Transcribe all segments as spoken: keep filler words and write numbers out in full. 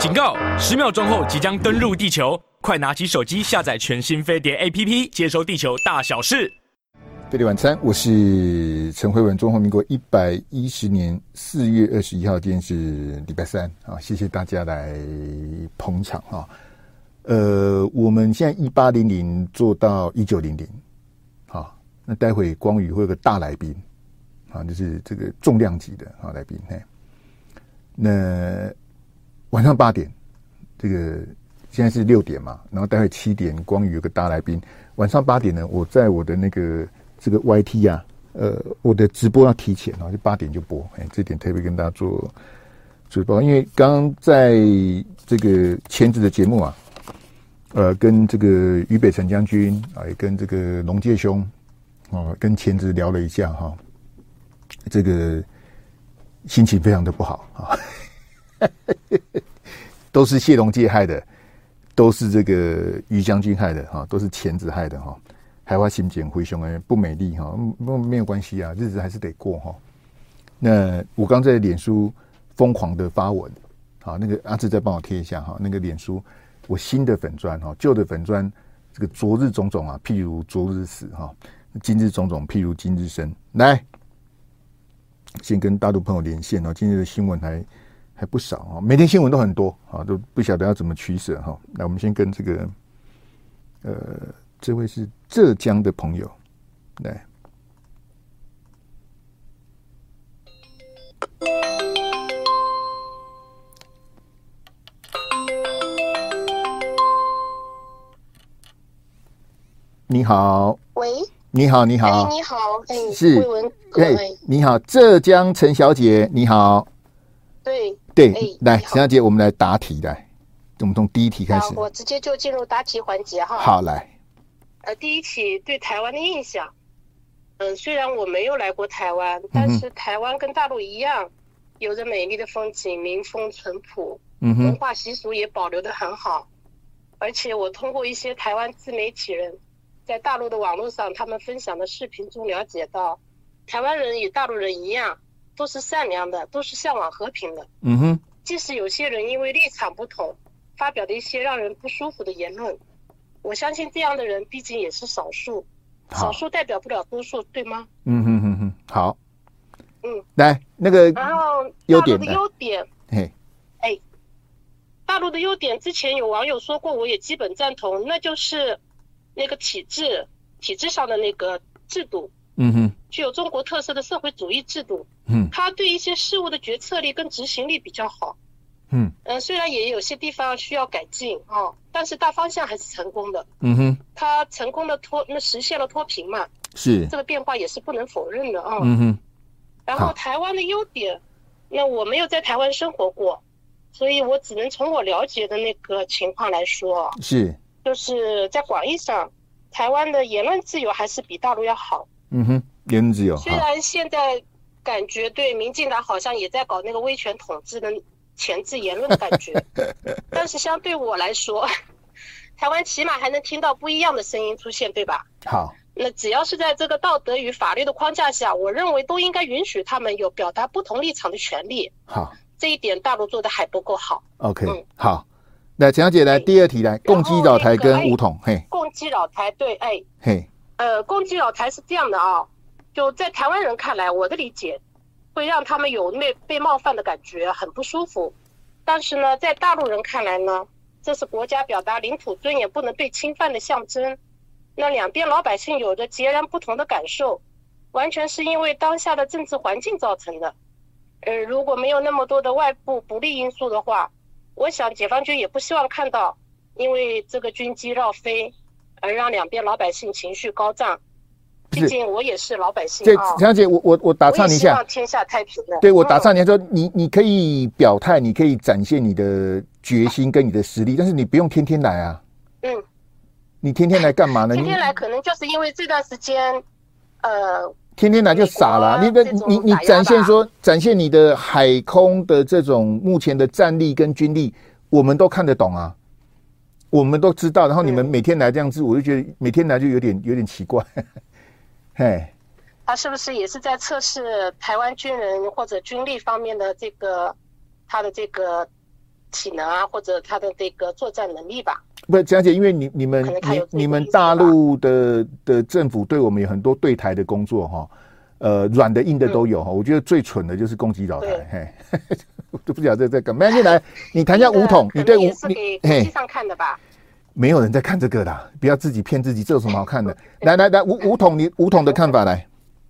警告！十秒钟后即将登陆地球，快拿起手机下载全新飞碟 A P P， 接收地球大小事。 飞碟晚餐，我是陈慧文。中华民国一百一十年四月二十一号，今天是礼拜三啊！谢谢大家来捧场哈。呃，我们现在一八零零做到一九零零，好，那待会光宇会有个大来宾啊，就是这个重量级的啊来宾。嘿，那晚上八点，这个现在是六点嘛，然后待会七点，光宇有个大来宾。晚上八点呢，我在我的那个这个 Y T 啊，呃，我的直播要提前啊，就八点就播。哎，这点特别跟大家做做报告，因为刚刚在这个前子的节目啊。呃，跟这个俞北辰将军啊，也跟这个龙介兄啊，跟前子聊了一下哈，这个心情非常的不好啊，都是谢龙介害的，都是这个俞将军害的哈，都是前子害的哈，海外心情灰熊哎不美丽哈，不没有关系啊，日子还是得过哈。那我刚在脸书疯狂的发文，好，那个阿志再帮我贴一下哈，那个脸书。我新的粉专哈，旧的粉专，这个昨日种种啊，譬如昨日死哈；今日种种，譬如今日生。来，先跟大陆朋友连线哦。今日的新闻还还不少啊，每天新闻都很多啊，都不晓得要怎么取舍哈。那我们先跟这个呃，这位是浙江的朋友来。你好， 喂， 你好，你好， 哎，你好，哎， 是， 慧文哥，哎， 你好，浙江陈小姐，你好， 对对， 哎、 来，陈小姐，我们来答题，来，我们从第一题开始， 我直接就进入答题环节哈。 好，来， 呃，第一题对台湾的印象，嗯、呃，虽然我没有来过台湾，但是台湾跟大陆一样，有着美丽的风景，民风淳朴，嗯哼，文化习俗也保留得很好，而且我通过一些台湾自媒体人。在大陆的网络上，他们分享的视频中了解到，台湾人与大陆人一样，都是善良的，都是向往和平的。嗯哼。即使有些人因为立场不同，发表的一些让人不舒服的言论，我相信这样的人毕竟也是少数，少数代表不了多数，对吗？ 嗯哼哼哼，好。嗯，来那个， 然后大陆的优点， 嘿， 哎，大陆的优点，之前有网友说过，我也基本赞同，那就是。那个体制，体制上的那个制度，嗯哼，具有中国特色的社会主义制度，嗯，它对一些事物的决策力跟执行力比较好，嗯，呃，虽然也有些地方需要改进啊，但是大方向还是成功的，嗯哼，它成功的脱，那实现了脱贫嘛，是这个变化也是不能否认的啊，嗯哼，然后台湾的优点，那我没有在台湾生活过，所以我只能从我了解的那个情况来说，是。就是在广义上，台湾的言论自由还是比大陆要好。嗯哼， 言论自由。 虽然现在感觉对民进党好像也在搞那个威权统治的钳制言论的感觉，但是相对我来说，台湾起码还能听到不一样的声音出现，对吧？好，那只要是在这个道德与法律的框架下，我认为都应该允许他们有表达不同立场的权利。好，这一点大陆做的还不够好。 OK，嗯，好。来，陈小姐来第二题来，共击扰台跟武统，嘿， 共击扰台对，哎，嘿，呃，共击扰台是这样的啊，就在台湾人看来，我的理解会让他们有被被冒犯的感觉，很不舒服。但是呢，在大陆人看来呢，这是国家表达领土尊严不能被侵犯的象征。那两边老百姓有着截然不同的感受，完全是因为当下的政治环境造成的。呃，如果没有那么多的外部不利因素的话。我想解放军也不希望看到因为这个军机绕飞而让两边老百姓情绪高涨，毕竟我也是老百姓啊。 陈小姐，我我我打岔一下， 我也希望天下太平的。 对，我打岔你说，你你可以表态，你可以展现你的决心跟你的实力，但是你不用天天来啊。嗯，你天天来干嘛呢？ 天天来可能就是因为这段时间，呃。 天天来就傻了，你的你你展现说展现你的海空的这种目前的战力跟军力，我们都看得懂啊，我们都知道。然后你们每天来这样子，我就觉得每天来就有点有点奇怪。嘿， 他是不是也是在测试台湾军人或者军力方面的这个他的这个体能啊，或者他的这个作战能力吧。 不，江姐，因为你你们你你们大陆的的政府对我们有很多对台的工作哈，呃，软的硬的都有哈、嗯。我觉得最蠢的就是攻击老台，嘿，都不晓得在干嘛。那来，你谈一下武统，你对武你是给国际上看的吧？ 没有人在看这个啦，不要自己骗自己，这有什么好看的？来来来，武武统，你武统的看法来。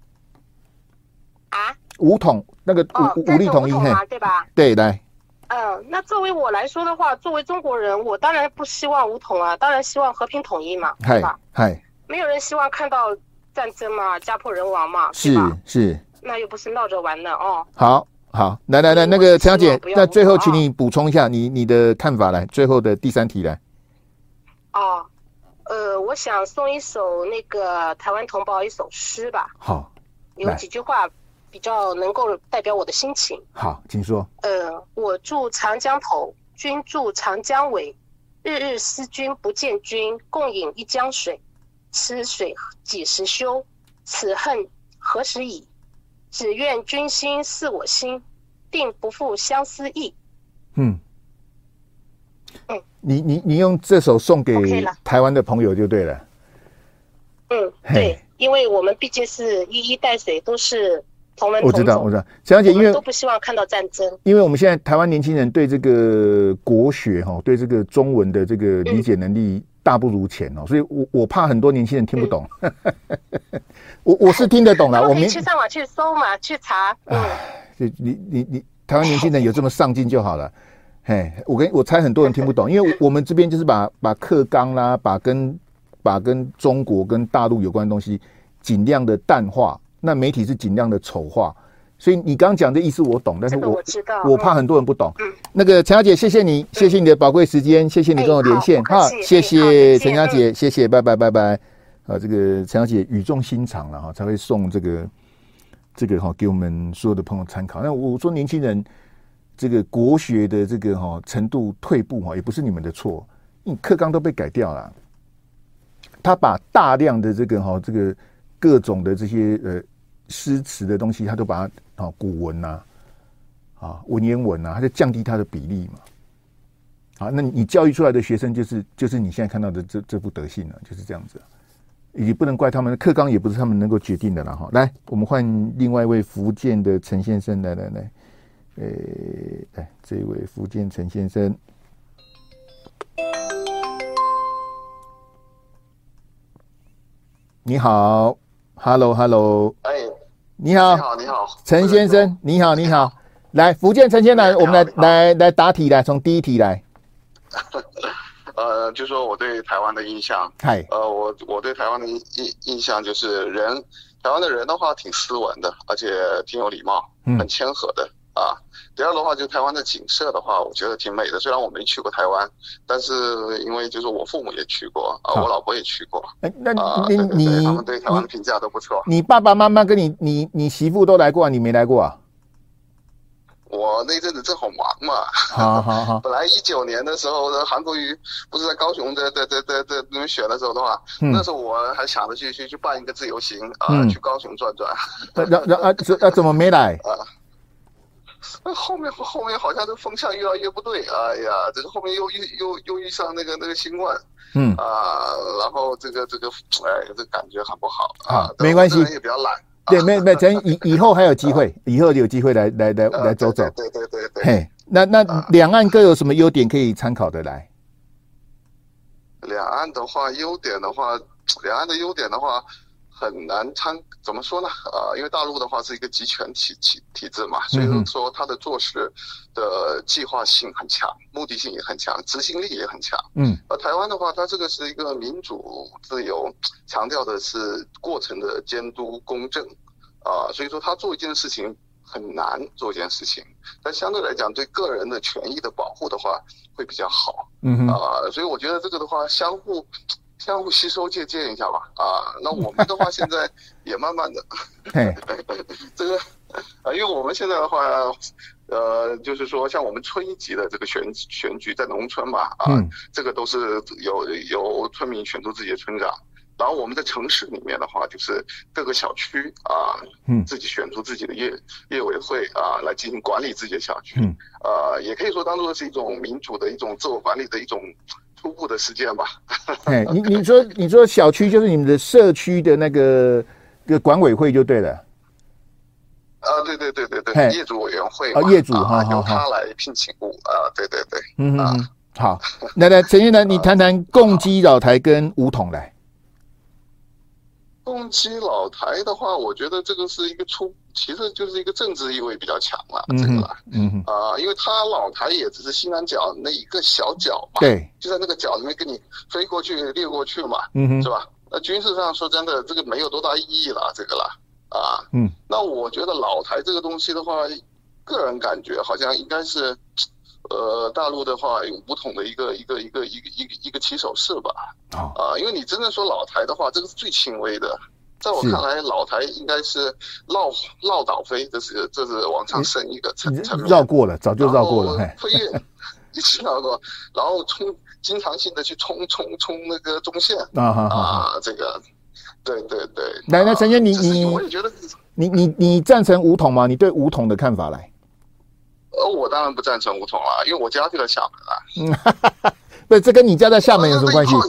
啊？ 武统那个武武力统一，嘿， 对吧？ 对，来。 嗯，那作为我来说的话，作为中国人，我当然不希望武统啊，当然希望和平统一嘛，对吧？ 嗨， 没有人希望看到战争嘛，家破人亡嘛， 是是， 那又不是闹着玩的哦。 好，好，来来来，那个陈小姐，那最后请你补充一下你你的看法来，最后的第三题来。 哦，呃，我想送一首那个台湾同胞一首诗吧。 好， 有几句话比较能够代表我的心情。 好，请说。 呃，我住长江头，君住长江尾，日日思君不见君，共饮一江水。此水几时休？此恨何时已？只愿君心似我心，定不负相思意。 嗯，嗯，你你你用这首送给台湾的朋友就对了。 嗯，对，因为我们毕竟是一衣带水，都是同文同种。 我知道，我知道，陈小姐，因为都不希望看到战争。 因为我们现在台湾年轻人对这个国学哈，对这个中文的这个理解能力大不如前哦，嗯、所以我我怕很多年轻人听不懂。嗯、我我是听得懂了，我们去上网去搜嘛，去查。嗯， 你你你你，台湾年轻人有这么上进就好了。嘿，我跟我猜很多人听不懂，因为我们这边就是把把课纲啦，把跟把跟中国跟大陆有关的东西尽量的淡化，那媒体是尽量的丑化，所以你刚刚讲的意思我懂，但是我、这个、 我知道， 我怕很多人不懂。 嗯、 那个陈小姐，谢谢你，嗯、谢谢你的宝贵时间，谢谢你跟我连线，哈、 哎， 谢谢陈小姐， 嗯、 谢谢，拜拜拜拜。啊，这个陈小姐语重心长了哈，才会送这个这个哈给我们所有的朋友参考。那我说年轻人这个国学的这个哈程度退步哈，也不是你们的错，你课纲都被改掉了。他把大量的这个哈这个各种的这些呃诗词的东西，他都把它啊古文呐啊文言文呐，他就降低它的比例嘛。好，那你教育出来的学生就是就是你现在看到的这这副德性了，就是这样子。也不能怪他们的课纲，也不是他们能够决定的啦。哈，来，我们换另外一位福建的陈先生，来来来，呃，来这一位福建陈先生。你好 ，Hello Hello， 哎， 你好， 你好，你好， 陈先生，你好，你好，来，福建陈先生，我们来来来答题来，从第一题来。 呃，就说我对台湾的印象， 嗨， 呃，我我对台湾的印印象就是人，台湾的人的话挺斯文的，而且挺有礼貌， 嗯、 很谦和的啊。第二的话，就台湾的景色的话，我觉得挺美的。虽然我没去过台湾，但是因为就是我父母也去过啊，我老婆也去过。 哎，那你、 啊、 你对对对你他们对台湾的评价都不错。 你爸爸妈妈跟你你你媳妇都来过啊，你没来过啊？ 我那阵子正好忙嘛， 好好好。 本来一九年的时候，韩国瑜不是在高雄在在在在在那边选的时候的话，嗯、那时候我还想着去去去办一个自由行啊，嗯、去高雄转转。 然然啊，啊怎么没来啊？后面后面好像这风向越来越不对，哎呀，这个后面又又又又遇上那个那个新冠， 嗯啊，然后这个这个哎，这个感觉很不好啊。 没关系， 也比较懒。 对，没没，咱以以后还有机会，以后有机会来来来来走走。 对对对对。 嘿，那那两岸各有什么优点可以参考的来？ 两岸的话，优点的话，两岸的优点的话很难参，怎么说呢？呃，因为大陆的话是一个集权体体体制嘛，所以说它的做事的计划性很强，目的性也很强，执行力也很强。 嗯， 而台湾的话，它这个是一个民主自由，强调的是过程的监督公正，啊、呃，所以说他做一件事情很难做一件事情，但相对来讲，对个人的权益的保护的话会比较好。 嗯啊、呃，所以我觉得这个的话相互。相互吸收借鉴一下吧，啊，那我们的话现在也慢慢的，这个啊，因为我们现在的话，呃，就是说像我们村一级的这个选选举在农村嘛，啊，嗯、这个都是由由村民选出自己的村长， 然后我们在城市里面的话，就是各个小区啊，嗯，自己选出自己的业业委会啊，来进行管理自己的小区，嗯，呃，也可以说当做是一种民主的一种自我管理的一种初步的实践吧。 哎，你你说你说小区就是你们的社区的那个个管委会就对了。 啊，对对对对对，业主委员会嘛， 啊，业主哈， 哈， 由他来聘请务啊，对对对， 嗯嗯，好，来来，陈先生，你谈谈共基老台跟武统来。 共基老台的话，我觉得这个是一个出，其实就是一个政治意味比较强了，这个了，嗯啊、呃，因为他老台也只是西南角那一个小角嘛， 对， 就在那个角里面跟你飞过去、掠过去嘛，嗯是吧？那军事上说真的，这个没有多大意义了，这个了。啊，嗯，那我觉得老台这个东西的话，个人感觉好像应该是，呃，大陆的话有武统的一个一个一个一个一个一个起手式吧。啊、哦，啊，因为你真正说老台的话，这个是最轻微的。在我看来，老台应该是绕绕岛飞，这是这是往上升一个层层面。 绕过了，早就绕过了。 飞跃一直绕过，然后冲经常性的去冲冲冲那个中线啊啊，这个。对对对， 来，那陈先生，你你我也觉得你你你赞成武统吗？你对武统的看法来？ 呃，我当然不赞成武统了，因为我家就在厦门啊。嗯，不，这跟你家在厦门有什么关系？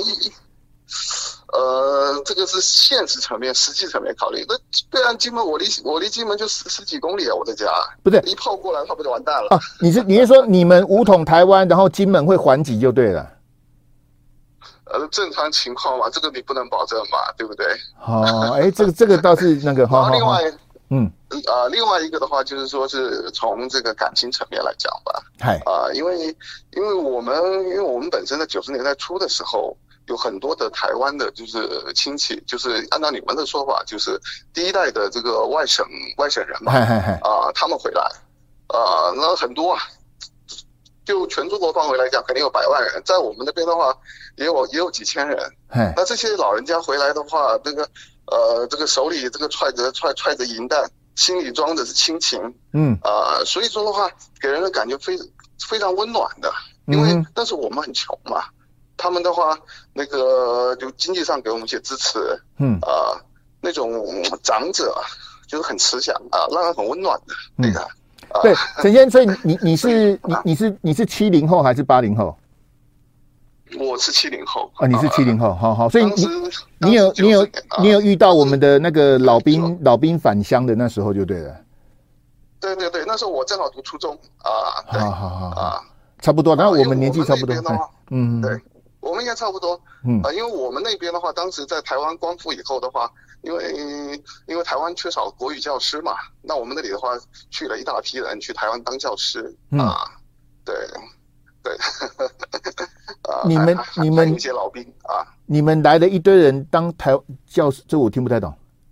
呃，这个是现实层面、实际层面考虑。那对岸金门，我离我离金门就十十几公里啊，我的家。 不是一炮过来，他不就完蛋了啊？你是你是说你们武统台湾，然后金门会还击就对了？ 呃，正常情况嘛，这个你不能保证嘛，对不对？ 哦，哎，这个这个倒是那个。 然后另外， 嗯， 啊、呃，另外一个的话就是说是从这个感情层面来讲吧。 嗨， 啊、呃，因为因为我们因为我们本身在九十年代初的时候，有很多的台湾的就是亲戚，就是按照你们的说法，就是第一代的这个外省外省人嘛。 嗨嗨嗨， 啊、呃，他们回来，啊、呃，那很多啊。就全中国范围来讲，肯定有百万人，在我们那边的话，也有也有几千人。那这些老人家回来的话，那个呃，这个手里这个揣着揣揣着银弹，心里装的是亲情。嗯啊、呃，所以说的话，给人的感觉非非常温暖的。因为、嗯、但是我们很穷嘛，他们的话，那个就经济上给我们一些支持。嗯啊、呃，那种长者就是很慈祥啊，让人很温暖的那个。嗯对，陈先生，所以你你是你你是你是七零后还是八零后？ 我是七零后啊，你是七零后，好好，所以你你有你有你有遇到我们的那个老兵老兵返乡的那时候就对了。 对对对，那时候我正好读初中啊。 好好好啊，差不多，那我们年纪差不多。 嗯，对，我们应该差不多。嗯啊，因为我们那边的话，当时在台湾光复以后的话。因为因为台湾缺少国语教师嘛，那我们那里的话去了一大批人去台湾当教师、嗯、啊，对对，啊， 你们你们一些老兵啊， 你们来了一堆人当台教师，这我听不太懂。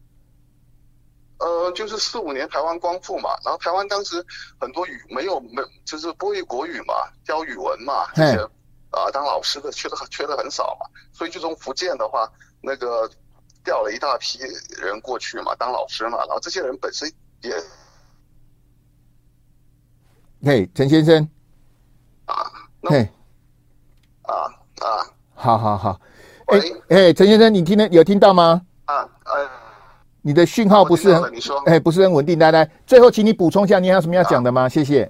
呃，就是四五年台湾光复嘛，然后台湾当时很多语没有没就是不会国语嘛，教语文嘛这些啊，当老师的缺的缺的很少嘛，所以就从福建的话那个。调了一大批人过去嘛，当老师嘛，然后这些人本身也， 嘿，陈先生， 啊， 嘿， 啊啊， 好好好，哎哎，陈先生，你听得有听到吗？ 啊呃， 你的讯号不是很， 你说， 哎，不是很稳定。来来，最后请你补充一下，你还有什么要讲的吗？啊、谢谢。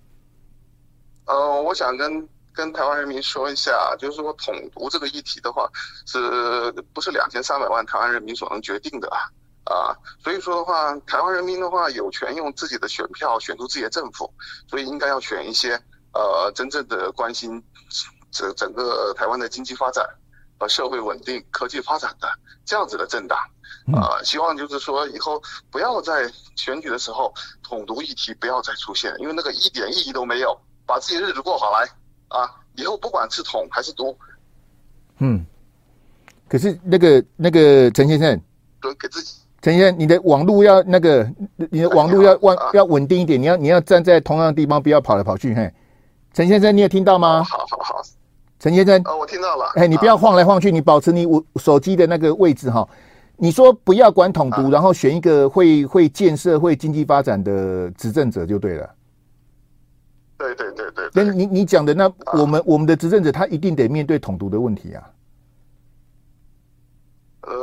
呃，我想跟。跟台湾人民说一下，就是说统独这个议题的话，是不是两千三百万台湾人民所能决定的啊？啊，所以说的话，台湾人民的话有权用自己的选票选出自己的政府，所以应该要选一些呃真正的关心整整个台湾的经济发展和社会稳定、科技发展的这样子的政党。啊、呃，希望就是说以后不要在选举的时候统独议题不要再出现，因为那个一点意义都没有，把自己的日子过好来。啊，以后不管是统还是独， 嗯，可是那个那个陈先生， 给自己陈先生，你的网路要那个，你的网路要稳、啊、要稳定一点，你要你要站在同样的地方，不要跑来跑去。嘿，陈先生，你有听到吗？ 好好好， 陈先生， 哦，我听到了。 哎，你不要晃来晃去，你保持你手机的那个位置哈。你说不要管统独，啊、然后选一个会会建设、会经济发展的执政者就对了。 对对对对， 跟你你讲的那我们、啊、我们的执政者他一定得面对统独的问题啊。 呃，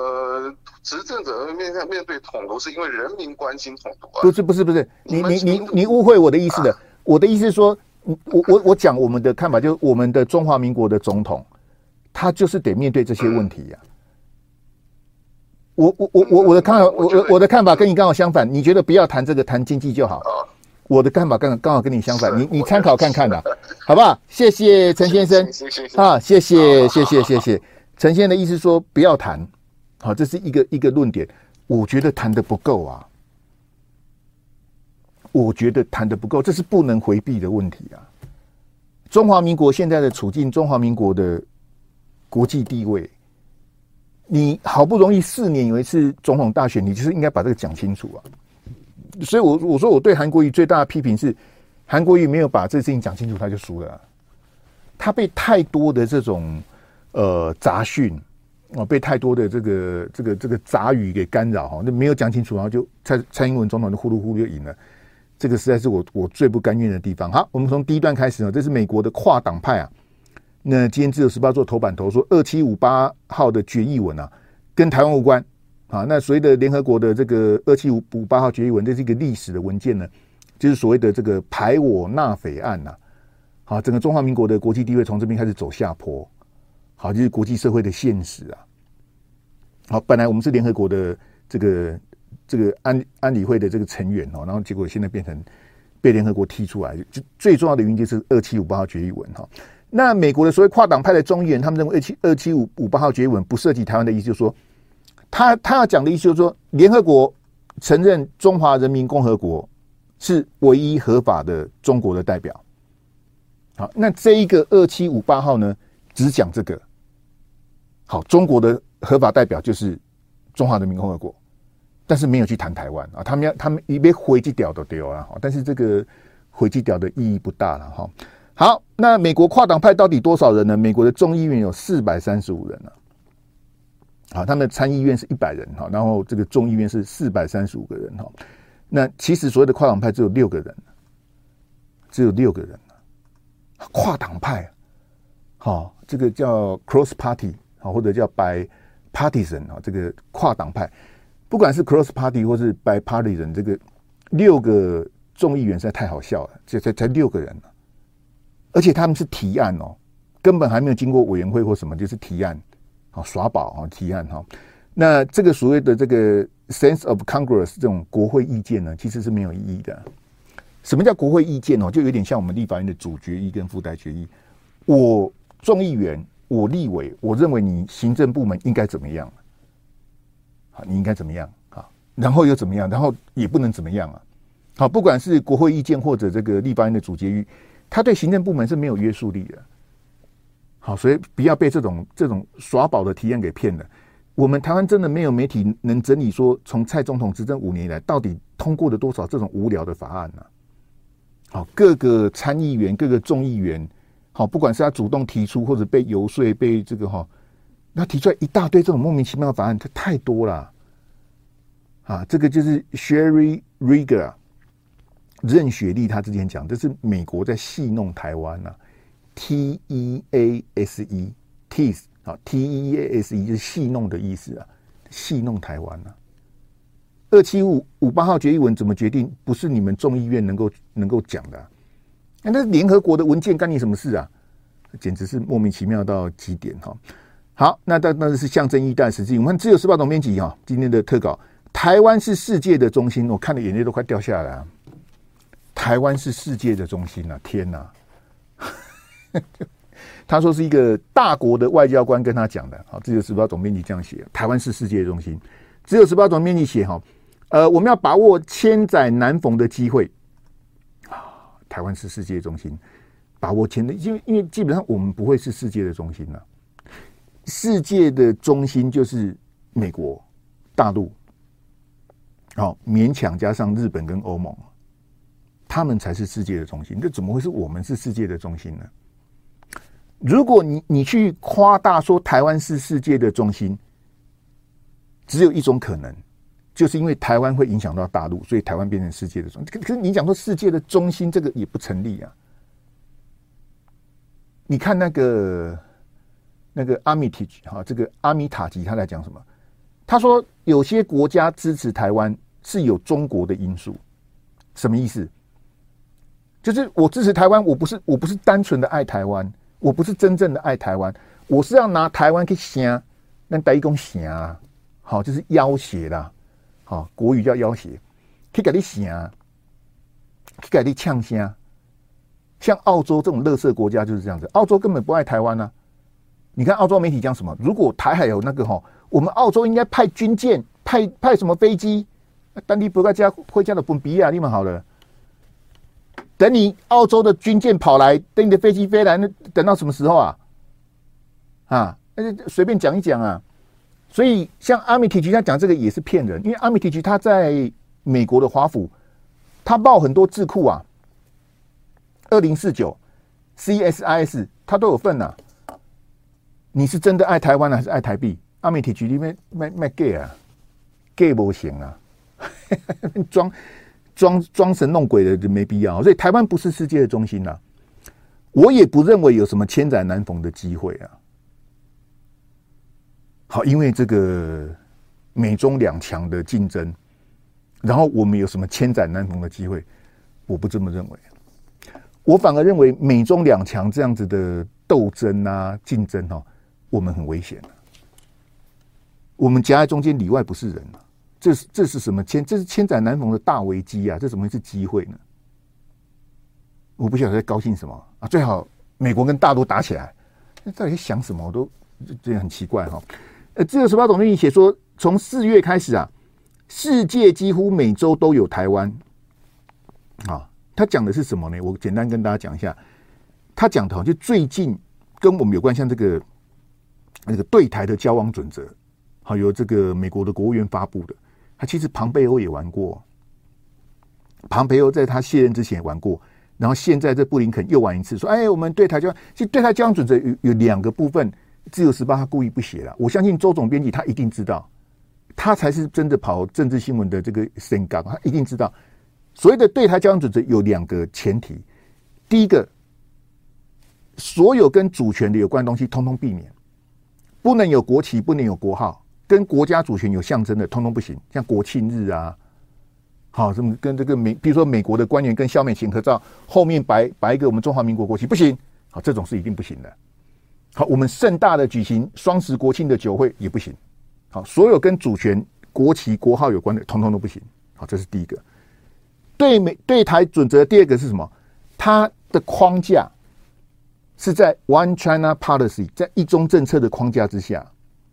执政者面面对统独，是因为人民关心统独啊。 不是不是不是，你你你你误会我的意思了。啊、我的意思是说，我我我讲我们的看法，就是我们的中华民国的总统，他就是得面对这些问题呀、啊。嗯、我我我我我的看法，我我我的看法跟你刚好相反。你觉得不要谈这个，谈经济就好。啊、我的看法刚刚好跟你相反，你你参考看看啦，好不好？谢谢陈先生啊，谢谢谢谢谢谢。陈先生的意思说不要谈。好，这是一个一个论点，我觉得谈得不够啊，我觉得谈得不够，这是不能回避的问题啊。中华民国现在的处境，中华民国的国际地位，你好不容易四年有一次总统大选，你就是应该把这个讲清楚啊。所以我我说我对韩国瑜最大的批评是，韩国瑜没有把这事情讲清楚，他就输了、啊。他被太多的这种呃杂讯。哦，被太多的这个这个这个杂语给干扰哈，那没有讲清楚，然后就蔡蔡英文总统就呼噜呼噜就赢了，这个实在是我我最不甘愿的地方。好，我们从第一段开始呢，这是美国的跨党派啊。那今天自由时报做头版头说，二七五八号的决议文啊，跟台湾无关啊。那所谓的联合国的这个二七五八号决议文，这是一个历史的文件呢，就是所谓的这个排我纳匪案呐、啊。好，整个中华民国的国际地位从这边开始走下坡。好，就是国际社会的现实啊。好，本来我们是联合国的这个这个安安理会的这个成员哦，然后结果现在变成被联合国踢出来，就最重要的原因就是二七五八号决议文哈。那美国的所谓跨党派的众议员，他们认为二七二七五五八号决议文不涉及台湾的意思，就是说他他要讲的意思就是说，联合国承认中华人民共和国是唯一合法的中国的代表。好，那这一个二七五八号呢，只讲这个。好，中国的合法代表就是中华人民共和国，但是没有去谈台湾啊。他们要他们一边回击掉都丢了，但是这个回击掉的意义不大了哈。好，那美国跨党派到底多少人呢？美国的众议院有四百三十五人啊。好，他们的参议院是一百人哈，然后这个众议院是四百三十五个人哈。那其实所谓的跨党派只有六个人，只有六个人跨党派，好，这个叫 cross party。好，或者叫 bipartisan 啊，这个跨党派，不管是 cross party 或是 bipartisan， 这个六个众议员实在太好笑了，这才才六个人、啊、而且他们是提案哦，根本还没有经过委员会或什么，就是提案，好耍宝啊，提案哈。那这个所谓的这个 sense of Congress 这种国会意见呢，其实是没有意义的。什么叫国会意见哦？就有点像我们立法院的主决议跟附带决议，我众议员。我立委，我认为你行政部门应该怎么样？好，你应该怎么样？好，然后又怎么样？然后也不能怎么样啊？好，不管是国会意见或者这个立法院的主决议，他对行政部门是没有约束力的。好，所以不要被这种这种耍宝的提案给骗了。我们台湾真的没有媒体能整理说，从蔡总统执政五年以来，到底通过了多少这种无聊的法案呢、啊？好，各个参议员、各个众议员。好，不管是他主动提出，或者被游说，被这个哈，他提出来一大堆这种莫名其妙的法案，这太多了啊！这个就是 Sherry Rieger 任雪莉他之前讲，这是美国在戏弄台湾呐、啊、，T E A S E tease 啊 ，T E A S E 就是戏弄的意思啊，戏弄台湾呐、啊。二七五五八号决议文怎么决定？不是你们众议院能够能够讲的、啊。那联合国的文件干你什么事啊？简直是莫名其妙到极点哈！好，那但那是象征一代实际。我们看自由时报总编辑哈，今天的特稿，台湾是世界的中心，我看的眼泪都快掉下来啊！台湾是世界的中心啊！天哪！他说是一个大国的外交官跟他讲的。好，自由时报总编辑这样写：台湾是世界的中心。自由时报总编辑写哈，呃，我们要把握千载难逢的机会。台湾是世界中心，把握前的，因为因为基本上我们不会是世界的中心了、啊，世界的中心就是美国大陆，好、哦、勉强加上日本跟欧盟，他们才是世界的中心。这怎么会是我们是世界的中心呢？如果你你去夸大说台湾是世界的中心，只有一种可能。就是因为台湾会影响到大陆，所以台湾变成世界的中心。可是你讲说世界的中心，这个也不成立啊。你看那个那个阿米提哈，这个阿米塔吉他在讲什么？ 他说有些国家支持台湾是有中国的因素，什么意思？就是我支持台湾，我不是我不是单纯的爱台湾，我不是真正的爱台湾，我是要拿台湾去想，那台语讲想啊，好，就是要挟啦，好，国语叫要挟，去给你想，去给你呛声。像澳洲这种垃圾国家就是这样子，澳洲根本不爱台湾啊。你看澳洲媒体讲什么？如果台海有那个哈，我们澳洲应该派军舰，派派什么飞机？当地不该加回家的本比亚，你们好了。等你澳洲的军舰跑来，等你的飞机飞来，那等到什么时候啊？啊，那就随便讲一讲啊。所以像阿米提奇他讲这个也是骗人，因为阿米提奇他在美国的华府，他报很多智库啊，二零四九 C S I S 他都有份啊。你是真的爱台湾还是爱台币？阿美体局里面卖卖 gay 啊 ，gay 不行啊，装装装神弄鬼的就没必要。所以台湾不是世界的中心啊，我也不认为有什么千载难逢的机会啊。好，因为这个美中两强的竞争，然后我们有什么千载难逢的机会？我不这么认为，我反而认为美中两强这样子的斗争啊、竞争哦。我们很危险、啊、我们夹在中间，里外不是人啊！这是这是什么千？这是千载难逢的大危机啊！这怎么会是机会呢？我不晓得在高兴什么啊！最好美国跟大陆打起来，那到底在想什么？我都这很奇怪哈、哦。呃，自由时报总编辑写说，从四月开始啊，世界几乎每周都有台湾。啊，他讲的是什么呢？我简单跟大家讲一下。他讲的就最近跟我们有关，像这个。那个对台的交往准则，好由这个美国的国务院发布的。他其实庞培欧也玩过，庞培欧在他卸任之前也玩过，然后现在这布林肯又玩一次，说：“哎，我们对台交往，其实对台交往准则有有两个部分，自由时报他故意不写了。我相信周总编辑他一定知道，他才是真的跑政治新闻的这个深港，他一定知道。所谓的对台交往准则有两个前提，第一个，所有跟主权的有关的东西，通通避免。”不能有国旗，不能有国号，跟国家主权有象征的，通通不行。像国庆日啊，好，什么跟这个美，比如说美国的官员跟萧美琴合照，后面摆摆一个我们中华民国国旗，不行。好，这种是一定不行的。好，我们盛大的举行双十国庆的酒会也不行。好，所有跟主权、国旗、国号有关的，通通都不行。好，这是第一个。对美对台准则，第二个是什么？它的框架。是在 One China Policy 在一中政策的框架之下，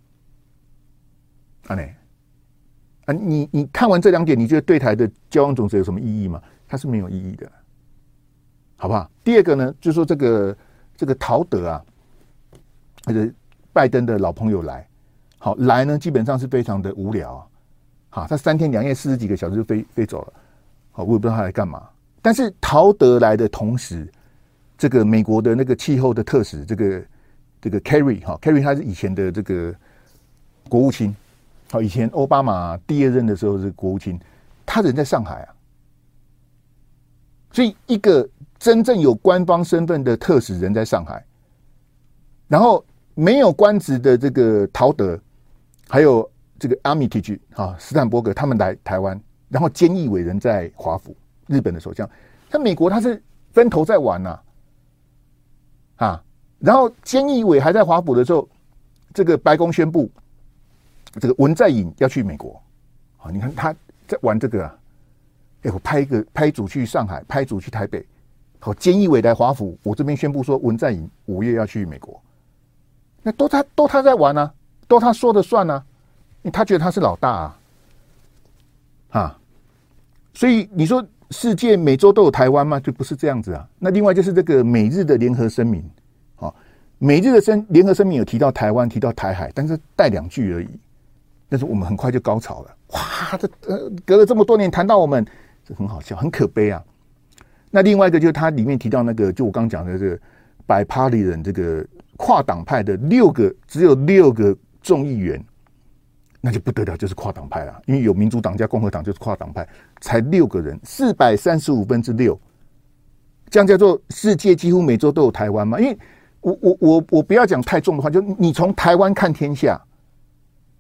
啊，呢啊，你你看完这两点，你觉得对台的交往准则有什么意义吗？它是没有意义的，好不好？第二个呢，就是说这个这个陶德啊，或者拜登的老朋友来，好来呢，基本上是非常的无聊啊，好，他三天两夜四十几个小时就飞飞走了，好，我也不知道他来干嘛。但是陶德来的同时，这个美国的那个气候的特使，这个这个 Kerry 哈 ，Kerry 他是以前的这个国务卿，好，以前奥巴马第二任的时候是国务卿，他人在上海啊，所以一个真正有官方身份的特使人在上海，然后没有官职的这个陶德，还有这个阿米提居啊，斯坦伯格他们来台湾，然后菅义伟人在华府，日本的首相，像美国他是分头在玩呐、啊。啊，然后菅义伟还在华府的时候，这个白宫宣布，这个文在寅要去美国。好，你看他在玩这个啊，哎，我派一个派一组去上海，派一组去台北。好，菅义伟来华府，我这边宣布说文在寅五月要去美国，那都他都他在玩啊，都他说的算啊，因为他觉得他是老大啊，啊，所以你说。世界每周都有台湾吗？就不是这样子啊。那另外就是这个美日的联合声明，啊，美日的声联合声明有提到台湾，提到台海，但是带两句而已。但是我们很快就高潮了，哇！这呃隔了这么多年谈到我们，这很好笑，很可悲啊。那另外一个就是它里面提到那个，就我刚刚讲的这个bipartisan这个跨党派的六个，只有六个众议员。那就不得了，就是跨党派了，因为有民主党加共和党，就是跨党派，才六个人，四百三十五分之六，这样叫做世界几乎每周都有台湾吗？因为我我我我不要讲太重的话，就你从台湾看天下，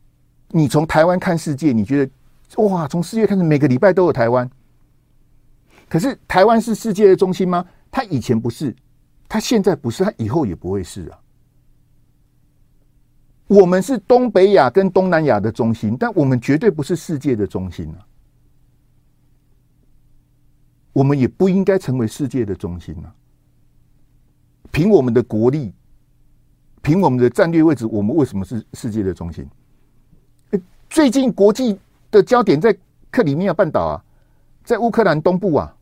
你从台湾看世界，你觉得哇，从世界看，每个礼拜都有台湾。可是台湾是世界的中心吗？它以前不是，它现在不是，它以后也不会是啊。我们是东北亚跟东南亚的中心，但我们绝对不是世界的中心啊。我们也不应该成为世界的中心啊。凭我们的国力，凭我们的战略位置，我们为什么是世界的中心？最近国际的焦点在克里米亚半岛啊，在乌克兰东部啊，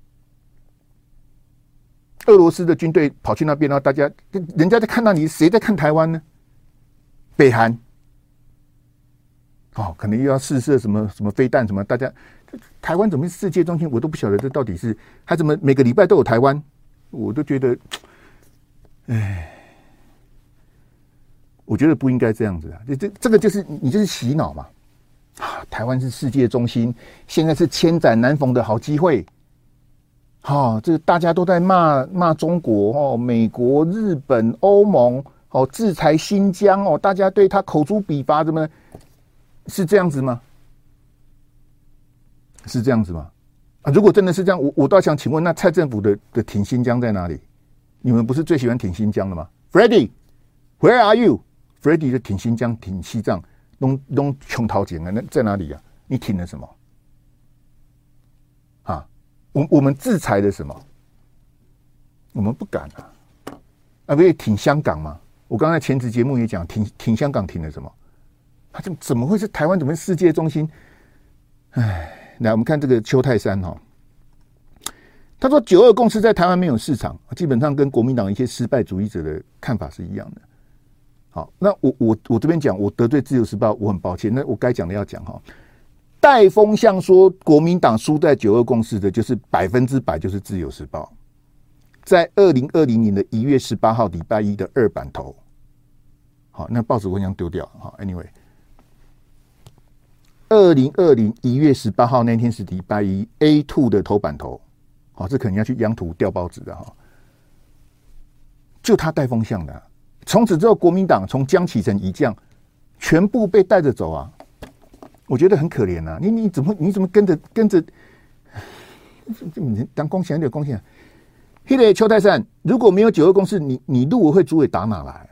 俄罗斯的军队跑去那边，然后大家人家在看到你，谁在看台湾呢？北韩哦，可能又要试射什么什么飞弹什么，大家台湾怎么是世界中心？我都不晓得这到底是还怎么每个礼拜都有台湾，我都觉得，哎，我觉得不应该这样子啊！这这这个就是你就是洗脑嘛！啊，台湾是世界中心，现在是千载难逢的好机会。好、哦，这大家都在骂骂中国哦，美国、日本、欧盟。哦，制裁新疆哦，大家对他口诛笔伐，怎么是这样子吗？是这样子吗？啊，如果真的是这样，我我倒想请问，那蔡政府的的挺新疆在哪里？你们不是最喜欢挺新疆的吗 ？Freddie， Where are you？ Freddie 的挺新疆、挺西藏，弄弄穷桃姐啊，那在哪里呀、啊？你挺了什么？啊，我我们制裁了什么？我们不敢啊，啊，不是挺香港吗？我刚才前次节目也讲，挺挺香港挺了什么？他怎怎么会是台湾？怎么是世界中心？哎，来我们看这个邱泰山哈、哦，他说九二共识在台湾没有市场，基本上跟国民党一些失败主义者的看法是一样的。好，那我我我这边讲，我得罪自由时报，我很抱歉。那我该讲的要讲哈。带风向说国民党输在九二共识的，就是百分之百就是自由时报。在二零二零年的一月十八号礼拜一的二版头，好，那报纸我想丢掉。好 ，anyway， 二零二零一月十八号那天是礼拜一 A 二 的头版头，好，这可能要去央图调报纸的哈，就他带风向的、啊。从此之后，国民党从江启臣一将，全部被带着走啊！我觉得很可怜啊！你你怎么你怎么跟着跟着？你当公贤有公贤。那个邱泰山，如果没有九二共识，你你陆委会主委打哪来啊？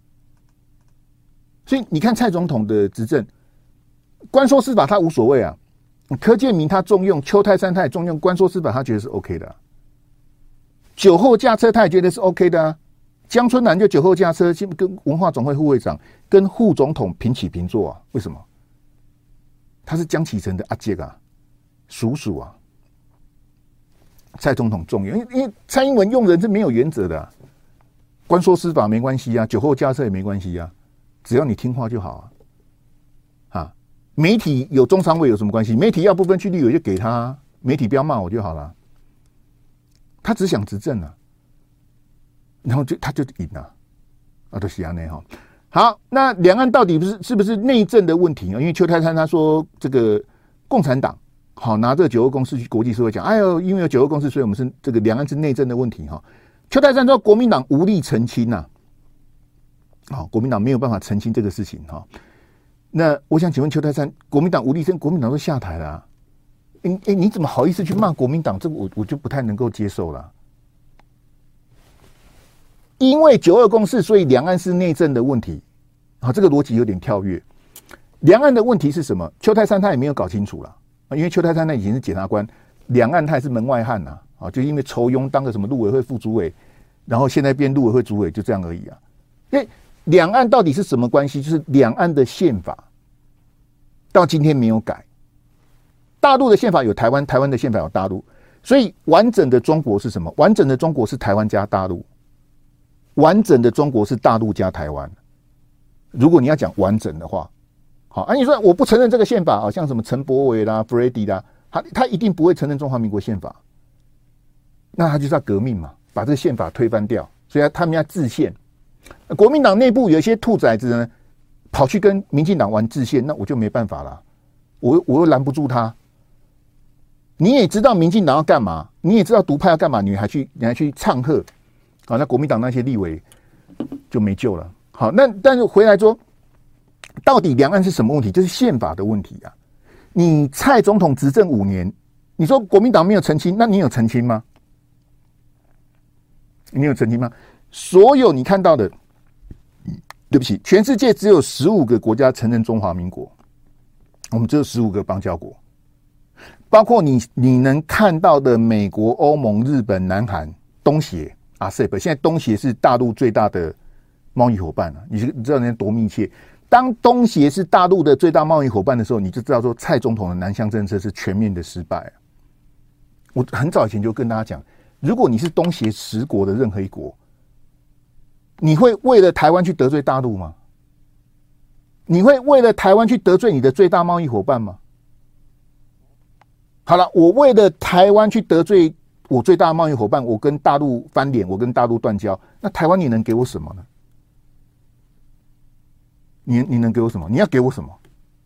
所以你看蔡总统的执政，关说司法他无所谓啊，柯建铭他重用，邱泰山他也重用，关说司法他觉得是 OK 的、啊，酒后驾车他也觉得是 OK 的啊。江春南就酒后驾车，跟文化总会副会长跟副总统平起平坐啊？为什么？他是江启臣的阿姐啊，叔叔啊。蔡总统重用，因为因为蔡英文用人是没有原则的、啊，关说司法没关系啊，酒后驾车也没关系啊，只要你听话就好啊。啊，媒体有中常委有什么关系？媒体要不分区立委就给他、啊，媒体不要骂我就好了。他只想执政啊，然后就他就赢了，啊，都是这样的哈。好，那两岸到底不是是不是内政的问题啊？因为邱泰山他说这个共产党。好，拿这个九二共识去国际社会讲，哎呦，因为有九二共识，所以我们是这个两岸是内政的问题哈。邱泰山说，国民党无力澄清呐、啊，好，国民党没有办法澄清这个事情哈。那我想请问邱泰山，国民党无力澄清，国民党都下台了、啊，哎哎，你怎么好意思去骂国民党？这个我我就不太能够接受了。因为九二共识，所以两岸是内政的问题，好，这个逻辑有点跳跃。两岸的问题是什么？邱泰山他也没有搞清楚了。因为邱泰山那以前是检察官，两岸他也是门外汉呐、啊，啊，就因为酬庸当个什么陆委会副主委，然后现在变陆委会主委，就这样而已啊。因为两岸到底是什么关系？就是两岸的宪法到今天没有改，大陆的宪法有台湾，台湾的宪法有大陆，所以完整的中国是什么？完整的中国是台湾加大陆，完整的中国是大陆加台湾。如果你要讲完整的话。好，啊，你说我不承认这个宪法啊，像什么陈柏惟啦、Freddie 啦，他他一定不会承认中华民国宪法，那他就是要革命嘛，把这个宪法推翻掉，所以他们要制宪。国民党内部有一些兔崽子呢，跑去跟民进党玩制宪，那我就没办法了，我我又拦不住他。你也知道民进党要干嘛，你也知道独派要干嘛，你还去你还去唱和，好，那国民党那些立委就没救了。好，那但是回来说。 到底两岸是什么问题？就是宪法的问题啊！你蔡总统执政五年，你说国民党没有澄清，那你有澄清吗？你有澄清吗？所有你看到的，对不起，全世界只有十五个国家承认中华民国，我们只有十五个邦交国，包括你你能看到的美国、欧盟、日本、南韩、东协、A S E P， 现在东协是大陆最大的贸易伙伴啊，你知道人家多密切。当东协是大陆的最大贸易伙伴的时候，你就知道说蔡总统的南向政策是全面的失败。我很早以前就跟大家讲，如果你是东协十国的任何一国，你会为了台湾去得罪大陆吗？你会为了台湾去得罪你的最大贸易伙伴吗？好了，我为了台湾去得罪我最大的贸易伙伴，我跟大陆翻脸，我跟大陆断交，那台湾你能给我什么呢？你你能给我什么？你要给我什么？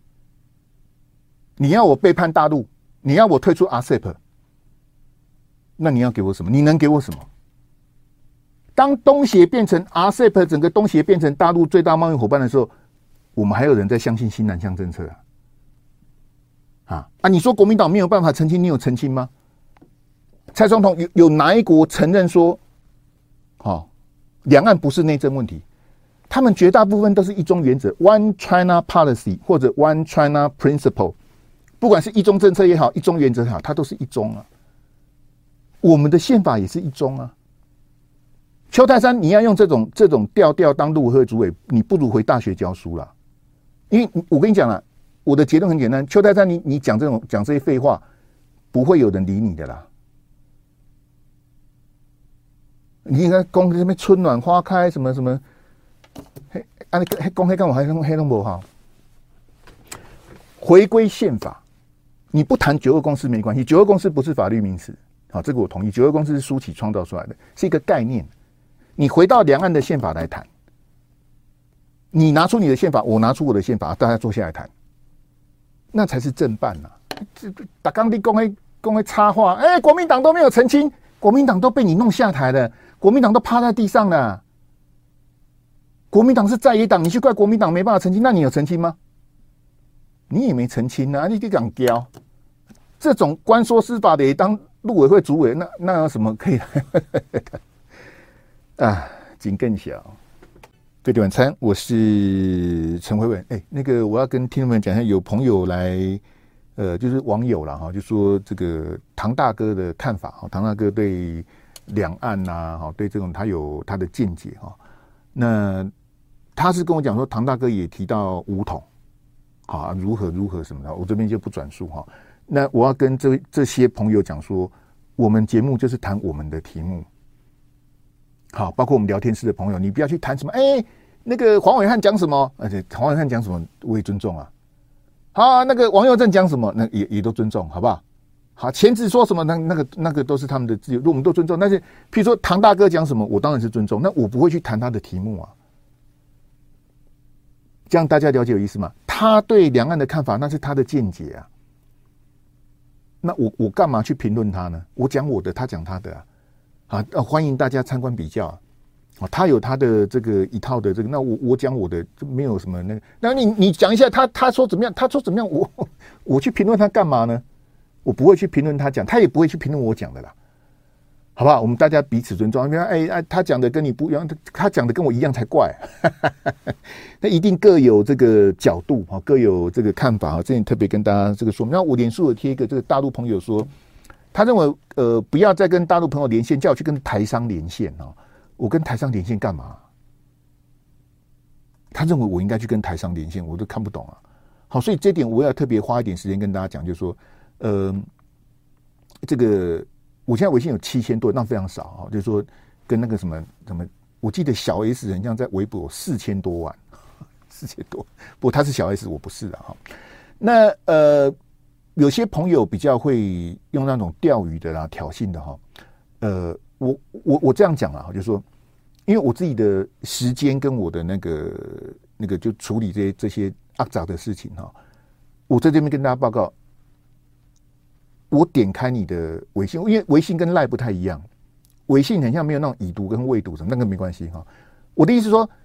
你要我背叛大陆，你要我退出 A S E P， 那你要给我什么？你能给我什么？当东协变成 A S E P， 整个东协变成大陆最大贸易伙伴的时候，我们还有人在相信新南向政策啊？啊啊！你说国民党没有办法澄清，你有澄清吗？蔡总统有有哪一国承认说，好、哦，两岸不是内政问题？他们绝大部分都是一中原则 ，One China Policy 或者 One China Principle， 不管是一中政策也好，一中原则也好，它都是一中啊。我们的宪法也是一中啊。邱泰山，你要用这种这种调调当陆委会主委，你不如回大学教书啦。因为我跟你讲啦，我的结论很简单，邱泰山你，你你讲这种讲这些废话，不会有人理你的啦。你应该讲什么春暖花开，什么什么。嘿，啊，你讲黑干我还讲黑拢不好。回归宪法，你不谈九二共识没关系，九二共识不是法律名词，好，这个我同意。九二共识是苏起创造出来的，是一个概念。你回到两岸的宪法来谈，你拿出你的宪法，我拿出我的宪法，大家坐下来谈，那才是正办呐、啊。这打刚地公会公会插话，哎、欸，国民党都没有澄清，国民党都被你弄下台了，国民党都趴在地上了。国民党是在野党，你去怪国民党没办法澄清，那你有澄清吗？你也没澄清啊！你就敢刁，这种官说司法的也当陆委会主委，那那有什么可以啊？井更小。飞碟晚餐，我是陈慧文。哎、欸，那个我要跟听众们讲一下，有朋友来，呃，就是网友啦哈，就说这个唐大哥的看法哈，唐大哥对两岸呐，哈，对这种他有他的见解哈。那他是跟我讲说，唐大哥也提到武统，啊，如何如何什么的，我这边就不转述哈。那我要跟这这些朋友讲说，我们节目就是谈我们的题目，好，包括我们聊天室的朋友，你不要去谈什么，哎、欸，那个黄伟汉讲什么，而且黄伟汉讲什么我也尊重啊。好，那个王佑正讲什么，那也也都尊重，好不好？好，前子说什么，那那个那个都是他们的自由，我们都尊重。但是，譬如说唐大哥讲什么，我当然是尊重，那我不会去谈他的题目啊。这样大家了解有意思吗？他对两岸的看法，那是他的见解啊。那我我干嘛去评论他呢？我讲我的，他讲他的啊。啊，呃、欢迎大家参观比较啊。啊，他有他的这个一套的这个，那我我讲我的，就没有什么那个。那你你讲一下他他说怎么样？他说怎么样？我我去评论他干嘛呢？我不会去评论他讲，他也不会去评论我讲的啦。好不好？我们大家彼此尊重。哎哎，他讲的跟你不一样，他讲的跟我一样才怪。那一定各有这个角度哈，各有这个看法哈。这里特别跟大家这个说明。那我脸书有贴一个这个大陆朋友说，他认为呃不要再跟大陆朋友连线，叫我去跟台商连线哈。我跟台商连线干嘛？他认为我应该去跟台商连线，我都看不懂啊。好，所以这点我要特别花一点时间跟大家讲，就是说，呃，这个。我现在微信有七千多，那非常少啊。就是说，跟那个什么什么，我记得小 S 很像在微博有四千多万，四千多。不过他是小 S， 我不是的哈。那呃，有些朋友比较会用那种钓鱼的啦、挑衅的哈。呃，我我我这样讲啊，就是说，因为我自己的时间跟我的那个那个就处理这些这些肮脏的事情哈，我在这边跟大家报告。我点开你的微信，因为微信跟 LINE 不太一样，微信很像没有那种已读跟未读什么，那个没关系哈。我的意思是说，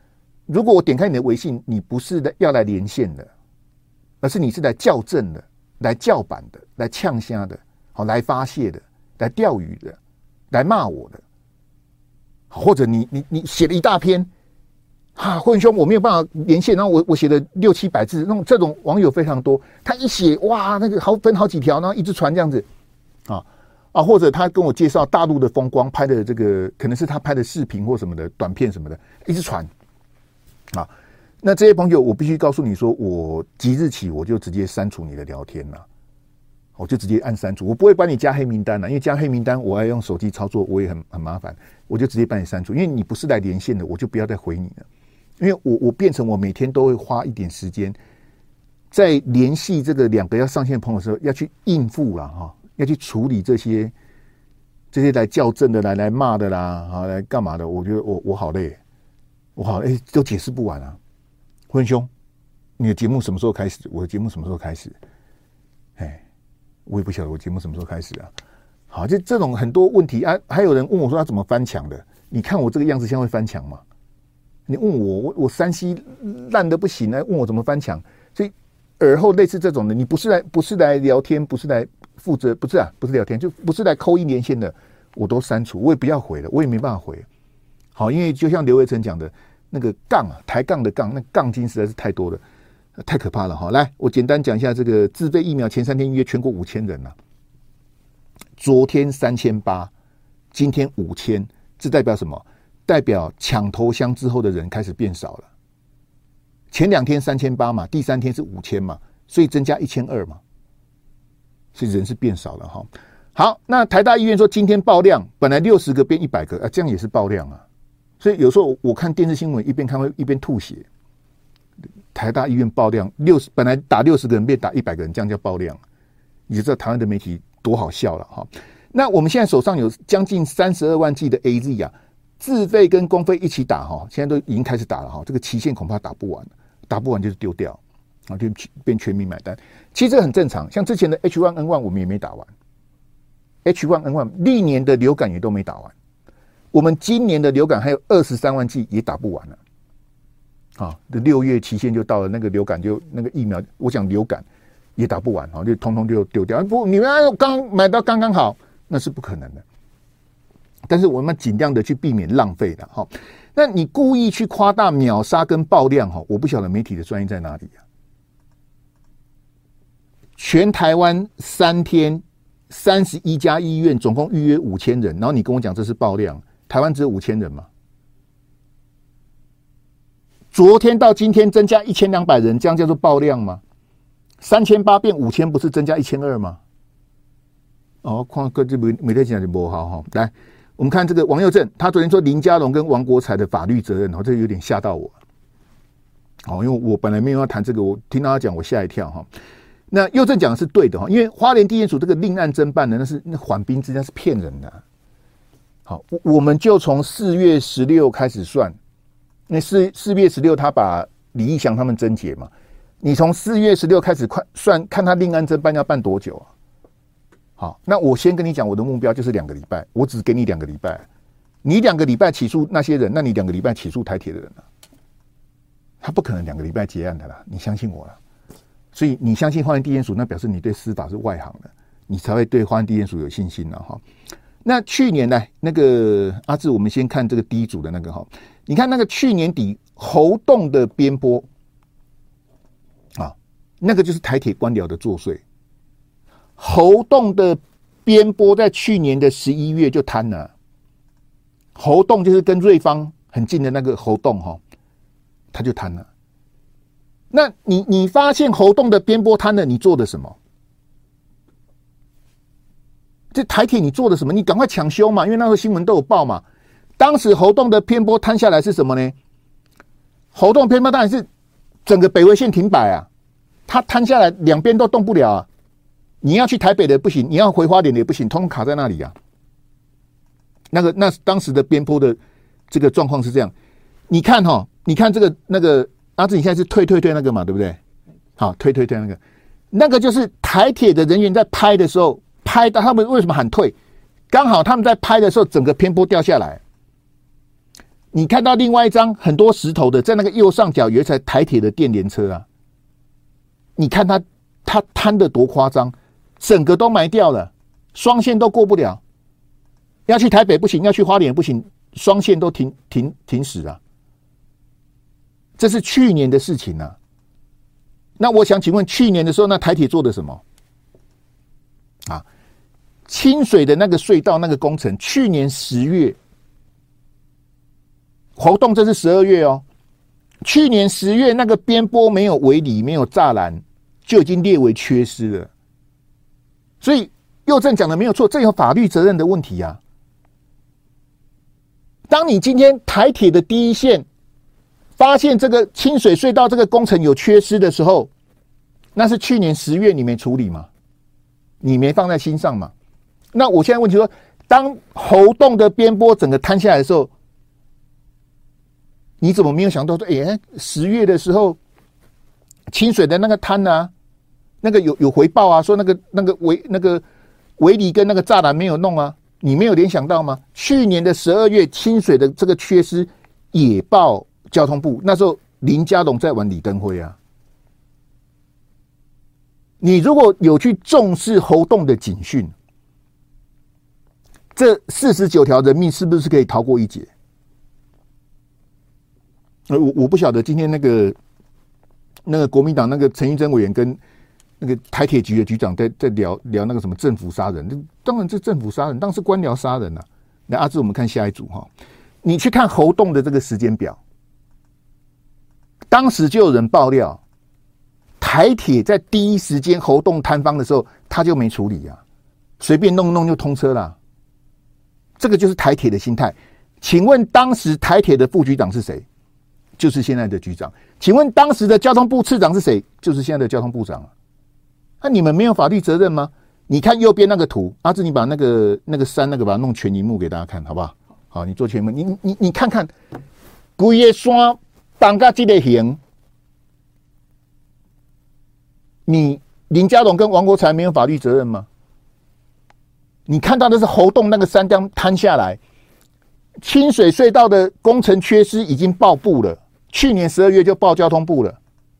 如果我点开你的微信，你不是要来连线的，而是你是来校正的、来叫板的、来呛虾的、好来发泄的、来钓鱼的、来骂我的，或者你你你写了一大篇，哈，混兄我没有办法连线，然后我我写了六七百字，那种这种网友非常多，他一写哇，那个好分好几条，然后一直传这样子，啊啊，或者他跟我介绍大陆的风光拍的这个，可能是他拍的视频或什么的短片什么的，一直传，啊，那这些朋友我必须告诉你说，我即日起我就直接删除你的聊天了，我就直接按删除，我不会把你加黑名单了，因为加黑名单我要用手机操作，我也很很麻烦，我就直接把你删除，因为你不是来连线的，我就不要再回你了。因为我我变成我每天都会花一点时间，在联系这个两个要上线的朋友的时候，要去应付啦哈，要去处理这些这些来校正的、来来骂的啦，啊，来干嘛的？我觉得我我好累，我好累，都解释不完啊！混兄，你的节目什么时候开始？我的节目什么时候开始？哎，我也不晓得我节目什么时候开始啊。好，就这种很多问题啊，还有人问我说他怎么翻墙的？你看我这个样子像会翻墙吗？你问我，我我山西烂得不行，来问我怎么翻墙，所以尔后类似这种的，你不是来不是来聊天，不是来负责，不是啊，不是聊天，就不是来扣一连线的，我都删除，我也不要回了，我也没办法回。好，因为就像刘维成讲的，那个杠啊，抬杠的杠，那杠精实在是太多了，太可怕了哈。来，我简单讲一下这个自费疫苗，前三天预约全国五千人啊，昨天三千八，今天五千，这代表什么？代表抢头香之后的人开始变少了，前两天三千八嘛，第三天是五千嘛，所以增加一千二嘛，所以人是变少了哈。好，那台大医院说今天爆量，本来六十个变一百个啊，这样也是爆量啊。所以有时候我看电视新闻，一边看会一边吐血。台大医院爆量，六十本来打六十个人变打一百个人，这样叫爆量，你就知道台湾的媒体多好笑了哈。那我们现在手上有将近三十二万剂的 A Z 啊。自费跟公费一起打哈，现在都已经开始打了哈，这个期限恐怕打不完，打不完就是丢掉，啊，就变全民买单。其实这很正常，像之前的 H 一 N 一 我们也没打完 ，H 一 N 一 历年的流感也都没打完，我们今年的流感还有二十三万剂也打不完了，啊，这六月期限就到了，那个流感就那个疫苗，我讲流感也打不完，啊，就通通就丢掉。不，你们刚买到刚刚好，那是不可能的。但是我们尽量的去避免浪费的哈。那你故意去夸大秒杀跟爆量哈，我不晓得媒体的专业在哪里啊。全台湾三天三十一家医院总共预约五千人，然后你跟我讲这是爆量，台湾只有五千人嘛？昨天到今天增加一千两百人，这样叫做爆量吗？三千八变五千，不是增加一千二吗？哦，看各自媒媒体讲就不好哈，来。我们看这个王佑正，他昨天说林佳龙跟王国材的法律责任，这个有点吓到我。好，因为我本来没有要谈这个，我听到他讲，我吓一跳哈。那佑正讲的是对的哈，因为花莲地检署这个另案侦办的，那是那缓兵之战是骗人的。好，我们就从四月十六开始算，那四四月十六他把李义祥他们侦结嘛，你从四月十六开始快算，看他另案侦办要办多久啊？好，那我先跟你讲，我的目标就是两个礼拜，我只给你两个礼拜。你两个礼拜起诉那些人，那你两个礼拜起诉台铁的人啊，他不可能两个礼拜结案的啦，你相信我啦。所以你相信花莲地检署，那表示你对司法是外行的，你才会对花莲地检署有信心了哈。那去年呢，那个阿志，我们先看这个第一组的那个哈，你看那个去年底猴硐的边坡啊，那个就是台铁官僚的作祟。猴硐的边坡在去年的十一月就瘫了，猴硐就是跟瑞芳很近的那个猴硐哈，它就瘫了。那你你发现猴硐的边坡瘫了，你做的什么？这台铁你做的什么？你赶快抢修嘛，因为那时候新闻都有报嘛。当时猴硐的边坡瘫下来是什么呢？猴硐边坡当然是整个北回线停摆啊，它瘫下来两边都动不了啊。你要去台北的不行，你要回花莲的也不行，通通卡在那里啊。那个那当时的边坡的这个状况是这样，你看哈、哦，你看这个那个阿志，你现在是退退退那个嘛，对不对？好，退退退那个，那个就是台铁的人员在拍的时候拍到，他们为什么喊退？刚好他们在拍的时候，整个边坡掉下来。 你看到另外一张很多石头的，在那个右上角有一台台铁的电联车啊，你看它它摊的多夸张，整个都埋掉了，双线都过不了，要去台北不行，要去花莲不行，双线都停停停驶了。这是去年的事情啊。那我想请问，去年的时候，那台铁做的什么？啊，清水的那个隧道那个工程，去年十月，活动这是十二月哦。去年十月那个边坡没有围篱，没有栅栏，就已经列为缺失了。所以佑正讲的没有错，这有法律责任的问题啊。当你今天台铁的第一线发现这个清水隧道这个工程有缺失的时候，那是去年十月你没处理嘛，你没放在心上嘛。那我现在问题说，当猴洞的边坡整个摊下来的时候，你怎么没有想到说，哎，十月的时候清水的那个摊啊，那个有有回报啊，说那个那个围那个围篱跟那个栅栏没有弄啊，你没有联想到吗？去年的十二月清水的这个缺失也报交通部，那时候林佳龙在玩李登辉啊。你如果有去重视猴洞的警讯，这四十九条人命是不是可以逃过一劫？呃，我我不晓得今天那个那个国民党那个陈玉珍委员跟那个台铁局的局长在在聊聊那个什么政府杀人，当然这政府杀人，当然是官僚杀人啊。那阿志，我们看下一组哈，你去看猴洞的这个时间表，当时就有人爆料，台铁在第一时间猴洞摊方的时候，他就没处理啊，随便弄弄就通车了。这个就是台铁的心态。请问当时台铁的副局长是谁？就是现在的局长。请问当时的交通部次长是谁？就是现在的交通部长啊。那、啊、你们没有法律责任吗？你看右边那个图，阿志，你把那个那个山那个把它弄全萤幕给大家看，好不好？好，你做全荧幕，你你你看看，规个山绑到这个形，你林佳龙跟王国材没有法律责任吗？你看到的是猴洞那个山刚摊下来，清水隧道的工程缺失已经报部了，去年十二月就报交通部了。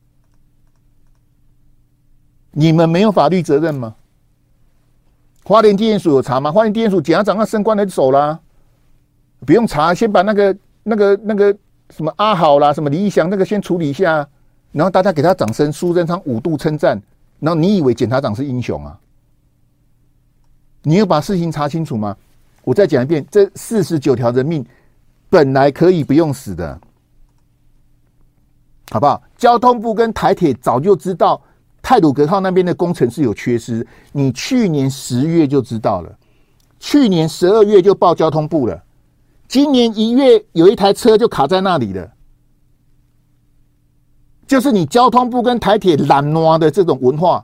你们没有法律责任吗？花莲地检署有查吗？花莲地检署检察长要升官的走啦，不用查，先把那个那个那个什么阿好啦，什么李义祥那个先处理一下，然后大家给他掌声，苏贞昌五度称赞，然后你以为检察长是英雄啊？你有把事情查清楚吗？我再讲一遍，这四十九条人命本来可以不用死的，好不好？交通部跟台铁早就知道太鲁阁号那边的工程是有缺失，你去年十月就知道了，去年十二月就报交通部了，今年一月有一台车就卡在那里了，就是你交通部跟台铁懒惰的这种文化。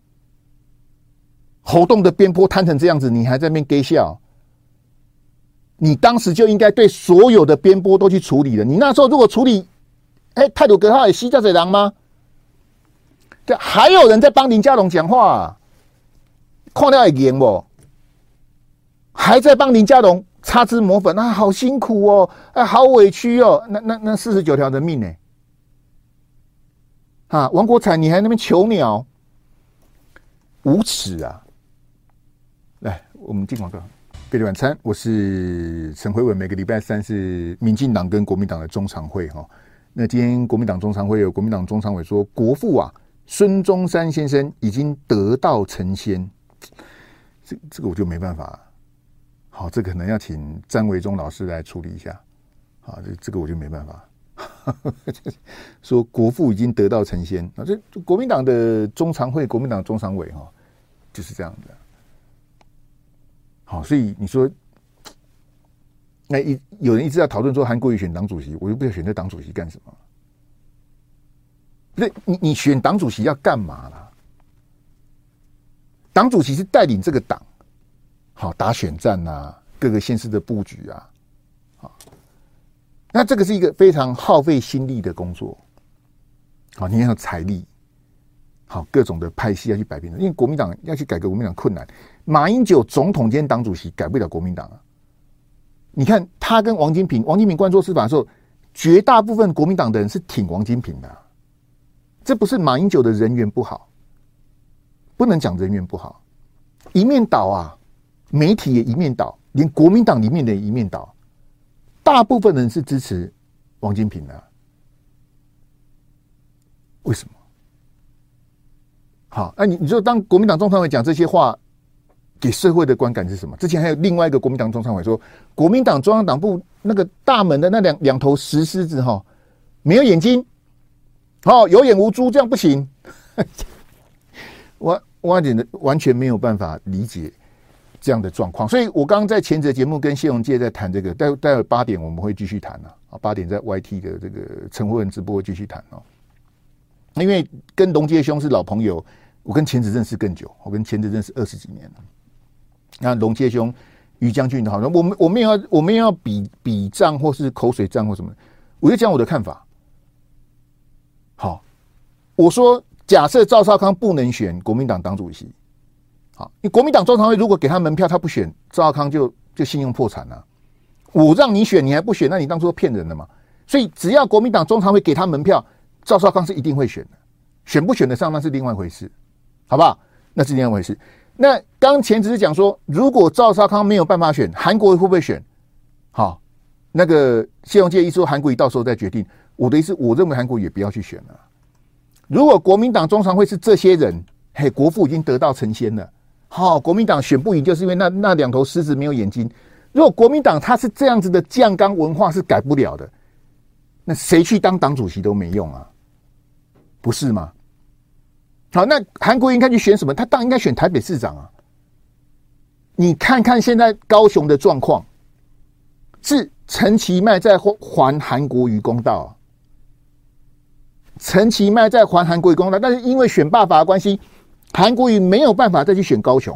猴洞的边坡摊成这样子，你还在那边给笑？你当时就应该对所有的边坡都去处理了。你那时候如果处理，哎，太鲁阁号也吸这贼狼吗？对，还有人在帮林佳龙讲话、啊，看了也严哦，还在帮林佳龙擦脂抹粉啊，好辛苦哦，啊，好委屈哦。那那那四十九条人命呢、欸？啊，王国材，你还在那边求鸟，无耻啊！来，我们进广告。贝利晚餐，我是陈辉文。每个礼拜三是民进党跟国民党的中常会哈。那今天国民党中常会有国民党中常委说，国父啊孙中山先生已经得道成仙，这这个我就没办法。好，这可能要请詹维忠老师来处理一下。好，这这个我就没办法。说国父已经得道成仙啊，这国民党的中常会、国民党中常委哈，就是这样的。好，所以你说，那一有人一直在讨论说韩国瑜选党主席，我又不要选这党主席干什么？不是你你选党主席要干嘛啦？党主席是带领这个党，好打选战啊，各个县市的布局啊，好，那这个是一个非常耗费心力的工作。好，你要有财力。好，各种的派系要去摆平，因为国民党要去改革国民党困难。马英九总统兼党主席改不了国民党啊， 你看他跟王金平，王金平关做司法的时候，绝大部分国民党的人是挺王金平的、啊，这不是马英九的人缘不好，不能讲人缘不好，一面倒啊，媒体也一面倒，连国民党里面的也一面倒，大部分人是支持王金平的、啊，为什么？好，那、啊、你你说当国民党中常委讲这些话，给社会的观感是什么？之前还有另外一个国民党中常委说，国民党中央党部那个大门的那两两头石狮子哈，没有眼睛，哦，有眼无珠，这样不行。我我完全没有办法理解这样的状况，所以我刚刚在前者节目跟谢荣介在谈这个，待待会八点我们会继续谈啊，八点在 Y T 的这个陈慧文直播会继续谈哦。因为跟龙介兄是老朋友，我跟钱子认识更久，我跟钱子认识二十几年了。那龙介兄、于将军的好，我们我们要我们要比比战或是口水战或什么，我就讲我的看法。好，我说假设赵少康不能选国民党党主席，好，你国民党中常会如果给他门票，他不选，赵少康就就信用破产了、啊。我让你选，你还不选，那你当初骗人的嘛？所以只要国民党中常会给他门票，赵少康是一定会选的，选不选得上那是另外一回事，好不好？那是另外一回事。那刚前只是讲说，如果赵少康没有办法选，韩国瑜会不会选？好，那个谢荣介一说韩国瑜到时候再决定。我的意思，我认为韩国瑜也不要去选了。如果国民党中常会是这些人，嘿，国父已经得道成仙了。好，国民党选不赢，就是因为那那两头狮子没有眼睛。如果国民党他是这样子的酱缸文化是改不了的，那谁去当党主席都没用啊，不是吗？好，那韩国瑜应该去选什么？他当然应该选台北市长啊。你看看现在高雄的状况，是陈其迈在还韩国瑜公道、啊，陈其迈在还韩国瑜公道，但是因为选罢法的关系，韩国瑜没有办法再去选高雄。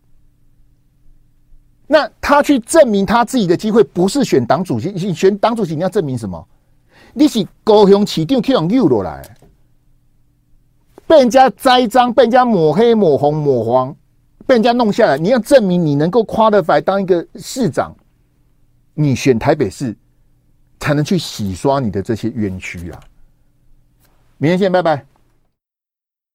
那他去证明他自己的机会不是选党主席，你选党主席你要证明什么？你是高雄市长去用诱落来，被人家栽赃，被人家抹黑、抹红、抹黄，被人家弄下来，你要证明你能够 qualify 当一个市长，你选台北市才能去洗刷你的这些冤屈啊！明天见，拜拜。